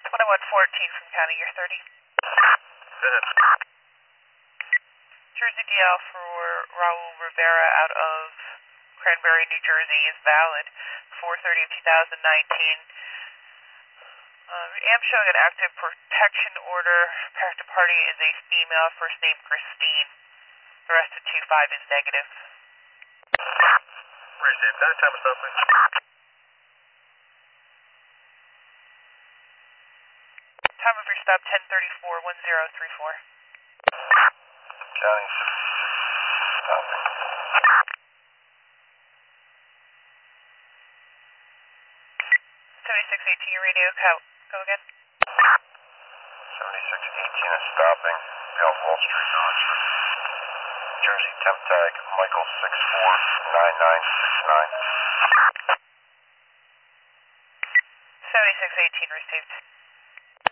2114 from county, year 30. Go ahead. Jersey DL for Raul Rivera out of Cranberry, New Jersey is valid. 4/30 of 2019. I am showing an active protection order. Practice party is a female, first name Christine. The rest of 25 is negative. Received. Time of stop, please. Time of your stop 10:34, 1034. County stopping. 7618, your radio, go again. 7618 is stopping. South Wall Street, Oxford. Jersey temp tag Michael 649969. 7618 received.